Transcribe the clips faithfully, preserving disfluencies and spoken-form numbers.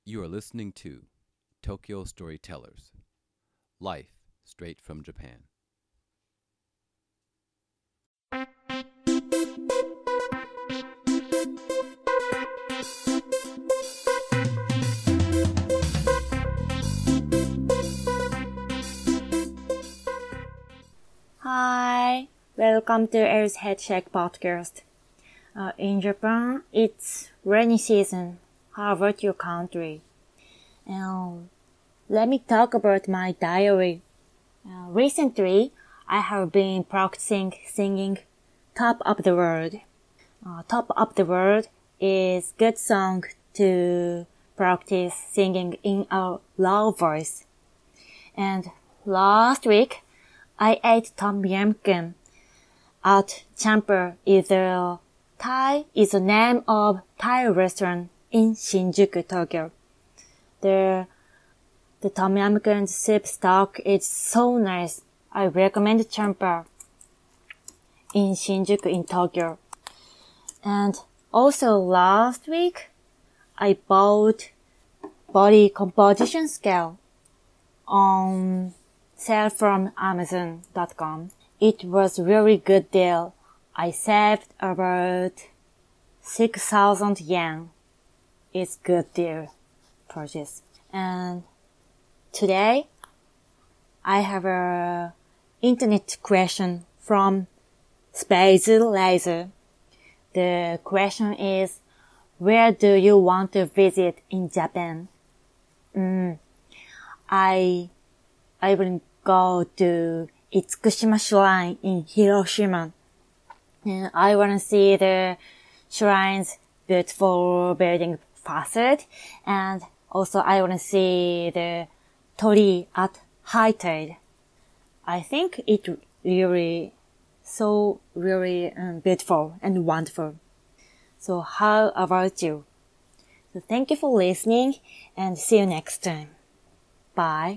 You are listening to Tokyo Storytellers, Life Straight from Japan. Hi, welcome to Air's Head Check podcast. Uh, in Japan, it's rainy season. How about your country? Um, let me talk about my diary. Uh, recently, I have been practicing singing Top of the World. Uh, Top of the World is good song to practice singing in a loud voice. And last week, I ate tom yum goong at Champer. Is a Thai is the name of Thai restaurant in Shinjuku, Tokyo. The the tom yum goong soup stock is so nice. I recommend Champer in Shinjuku in Tokyo. And also last week, I bought body composition scale on sale from Amazon dot com. It was really good deal. I saved about six thousand yen. It's good deal purchase. And today, I have a internet question from Space Laser. The question is, where do you want to visit in Japan? Mm, I, I will go to Itsukushima Shrine in Hiroshima. And I want to see the shrine's beautiful building facade. And also I want to see the torii at high tide. I think it really, so really um, beautiful and wonderful. So how about you? So thank you for listening and see you next time. Bye.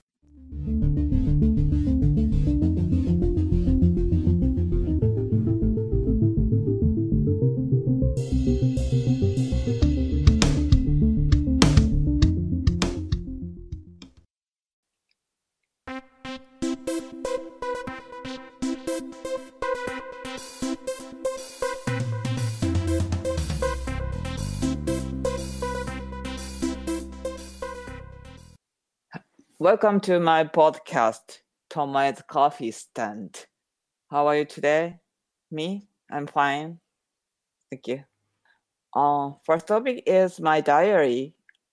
Welcome to my podcast, Tomoe's Coffee Stand. How are you today? Me? I'm fine. Thank you. Uh, first topic is my diary.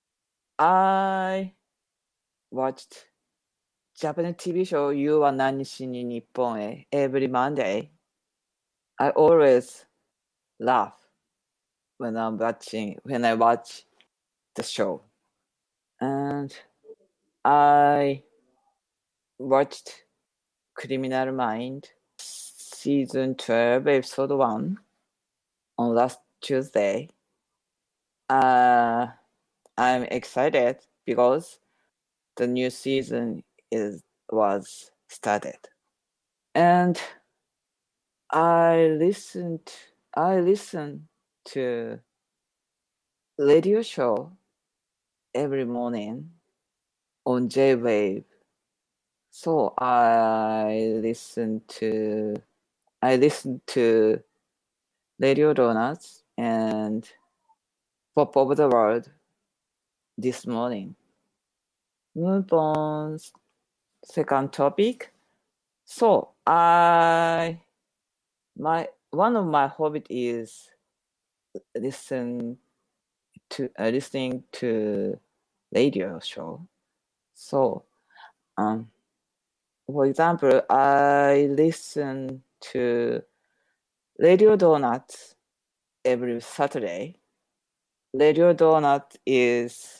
I watched Japanese T V show You wa Nanishi ni Nippon e every Monday. I always laugh when I'm watching when I watch the show. And I watched Criminal Mind season twelve episode one on last Tuesday. Uh, I'm excited because the new season is was started. And I listened I listened to radio show every morning on J-Wave. So I listened to I listened to Radio Donuts and Pop of the World this morning. Move on second topic. So I my one of my hobbies is listen to uh, listening to radio show. So um for example, I listen to Radio Donuts every Saturday. Radio Donut is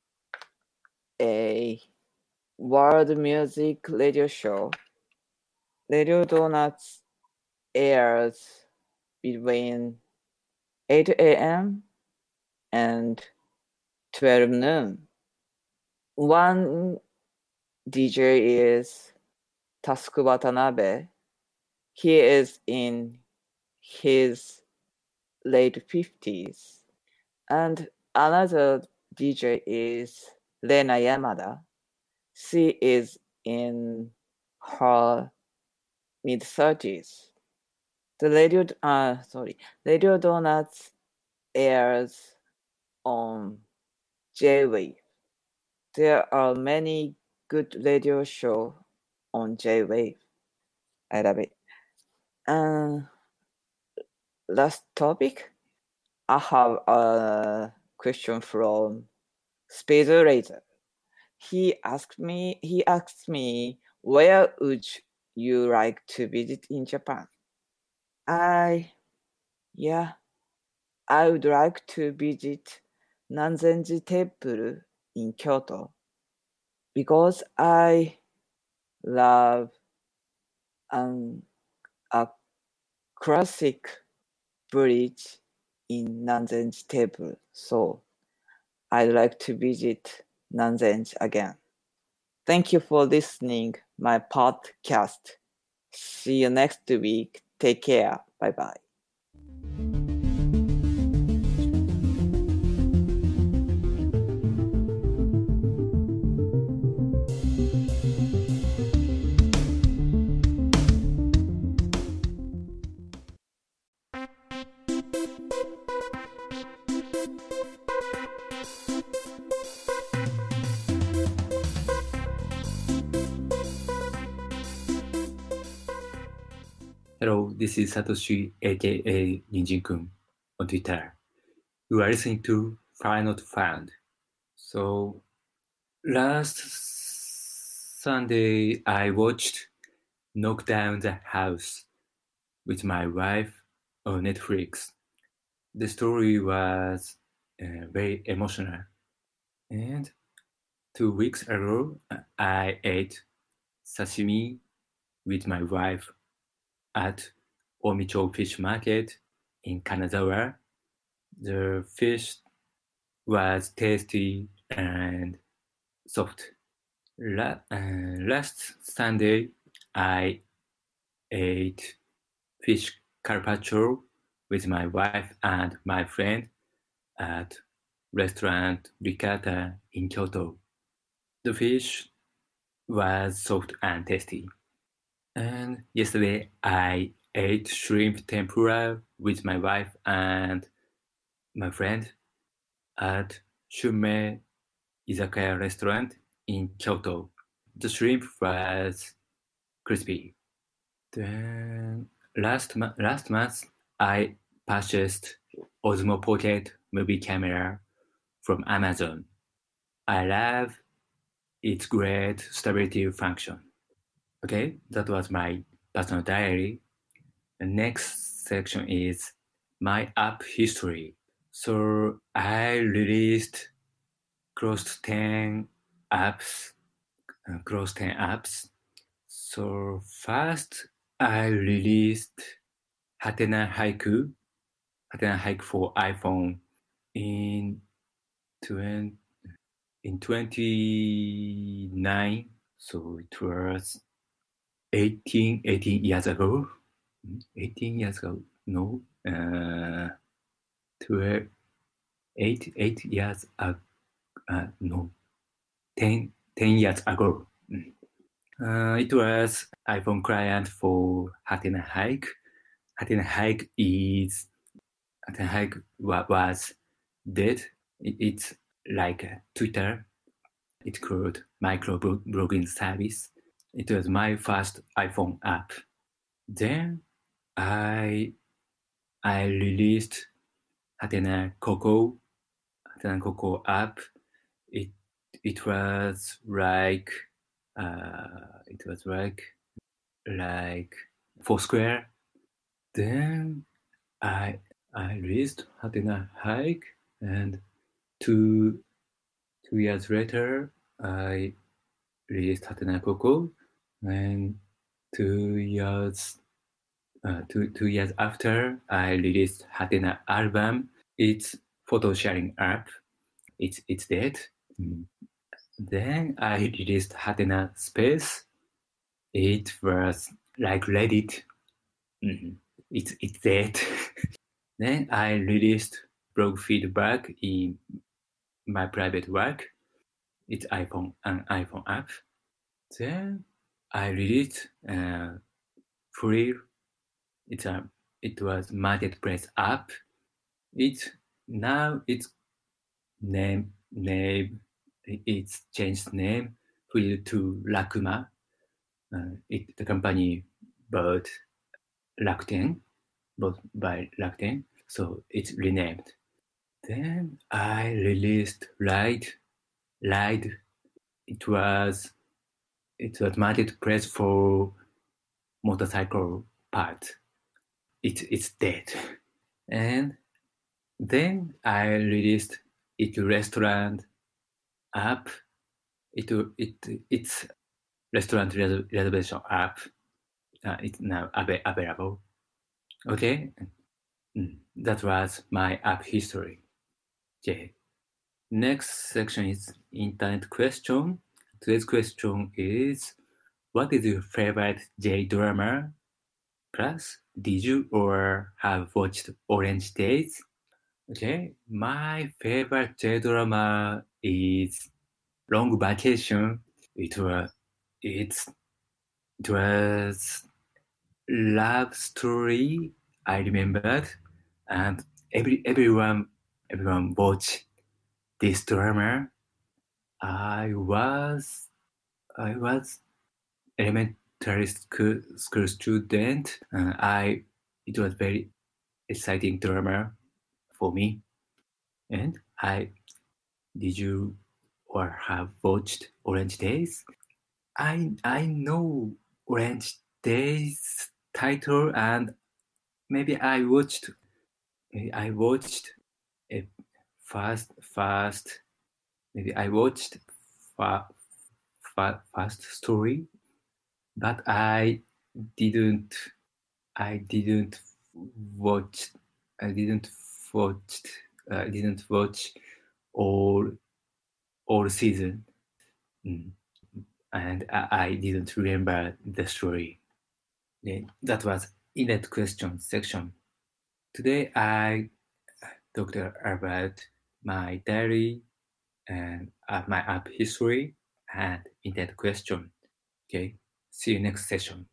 a world music radio show. Radio Donuts airs between eight a.m. and twelve noon. One D J is Tasuku Watanabe. He is in his late fifties. And another D J is Rena Yamada. She is in her mid thirties. The radio, uh, sorry, Radio Donuts airs on J-Wave. There are many good radio shows on J-Wave. I love it. Uh, last topic. I have a question from Space Razor. He asked me. He asked me, where would you like to visit in Japan? I, yeah, I would like to visit Nanzenji Temple in Kyoto because I love um, a classic bridge in Nanzenji Temple. So I'd like to visit Nanzenji again. Thank you for listening my podcast. See you next week. Take care. Bye bye. Hello, this is Satoshi, aka Ninjin-kun, on Twitter. You are listening to Fire Not Found. So, last Sunday, I watched Knock Down the House with my wife on Netflix. The story was uh, very emotional. And two weeks ago, I ate sashimi with my wife at Omicho Fish Market in Kanazawa. The fish was tasty and soft. La- uh, last Sunday, I ate fish carpaccio with my wife and my friend at restaurant Ricata in Kyoto. The fish was soft and tasty. And yesterday I ate shrimp tempura with my wife and my friend at Shume Izakaya restaurant in Kyoto. The shrimp was crispy. Then last, mo- last month I purchased Osmo Pocket movie camera from Amazon. I love its great stability function. Okay, that was my personal diary. The next section is my app history. So I released close to ten apps, uh, close to ten apps. So first I released Hatena Haiku, Hatena Haiku for iPhone in twenty, in twenty-nine. So it was eighteen, eighteen years ago. eighteen years ago, no, uh, twelve, eight, eight years ago, uh, no, ten, ten years ago. Uh, it was iPhone client for Hatena Hike. Hatena Hike is, Hatena Hike was dead. It, it's like Twitter. It's called micro blogging service. It was my first iPhone app. Then I I released Hatena Coco, Hatena Coco app. It it was like uh, it was like like Foursquare. Then I I released Hatena Hike, and two two years later I released Hatena Coco, and two years. Uh, two two years after, I released Hatena album. It's photo sharing app. It's it's dead. Mm. Then I released Hatena Space. It was like Reddit. Mm-hmm. It's it's dead. Then I released blog feedback in my private work. It's iPhone, an iPhone app. Then I released uh, free. It's a it was marketplace app. It now it's name name it's changed name to Rakuma. Uh, it the company bought Rakuten, bought by Rakuten, so it's renamed. Then I released Ride. Ride. It was it was marketplace for motorcycle parts. It it's dead. And then I released it restaurant app. It it it's restaurant res- reservation app. Uh, it's now av- available. Okay, mm, that was my app history. Okay. Next section is internet question. Today's question is, what is your favorite J-drama? Plus, did you or have watched Orange Days? Okay, my favorite J-drama is Long Vacation. It was it's it was love story. I remembered, and every everyone everyone watched this drama. I was I was elementary school, school student. Uh, I it was very exciting drama for me. And I did you or have watched Orange Days? I I know Orange Days title, and maybe I watched maybe I watched a fast fast maybe I watched fa, fa, fast story, but I didn't I didn't watch I didn't watch I didn't watch all all season. Mm. And I, I didn't remember the story. Then that was in that question section. Today I talked about my diary and uh, my app history and in that question. Okay, see you next session.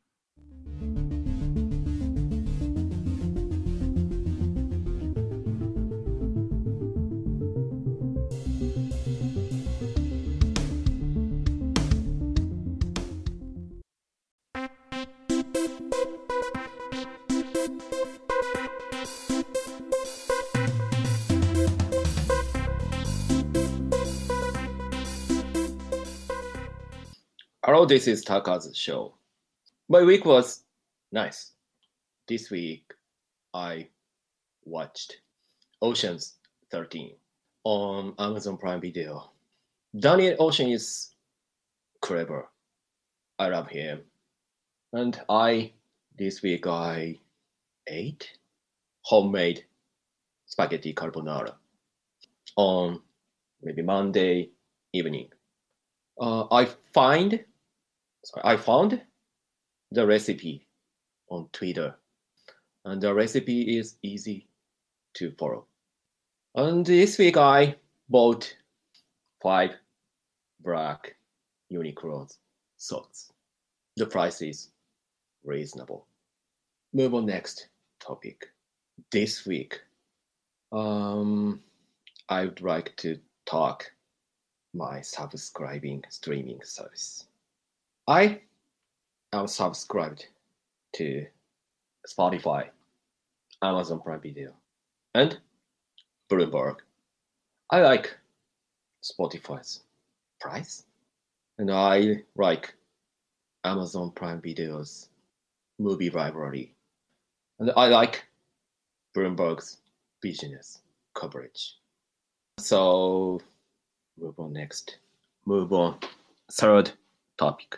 Hello, this is Taka's show. My week was nice. This week, I watched Ocean's thirteen on Amazon Prime Video. Daniel Ocean is clever. I love him. And I, this week, I ate homemade spaghetti carbonara on maybe Monday evening. Uh, I find Sorry, I found the recipe on Twitter, and the recipe is easy to follow. And this week I bought five black Uniqlo socks. The price is reasonable. Move on next topic. This week, um, I would like to talk my subscribing streaming service. I am subscribed to Spotify, Amazon Prime Video, and Bloomberg. I like Spotify's price, and I like Amazon Prime Video's movie library, and I like Bloomberg's business coverage. So, move on next. Move on. Third topic.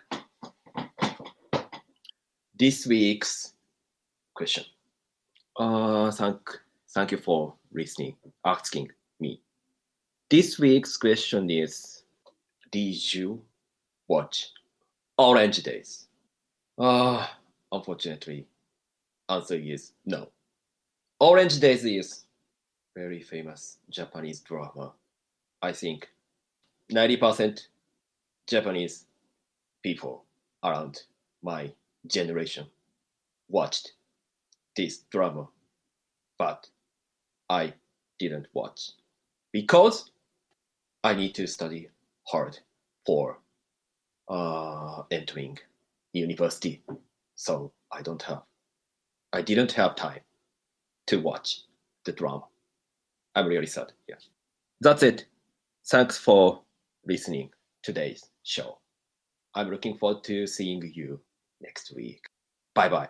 This week's question. Uh, thank, thank you for listening, asking me. This week's question is, did you watch Orange Days? Uh, unfortunately, answer is no. Orange Days is very famous Japanese drama I think ninety percent Japanese people around my generation watched this drama, but I didn't watch because I need to study hard for uh, entering university. So I don't have, I didn't have time to watch the drama. I'm really sad. Yeah. That's it. Thanks for listening today's show. I'm looking forward to seeing you next week. Bye bye.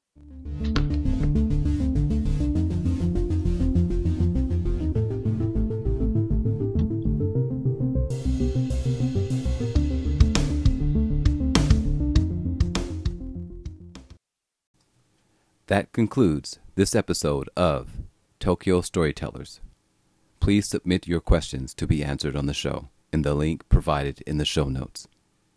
That concludes this episode of Tokyo Storytellers. Please submit your questions to be answered on the show in the link provided in the show notes.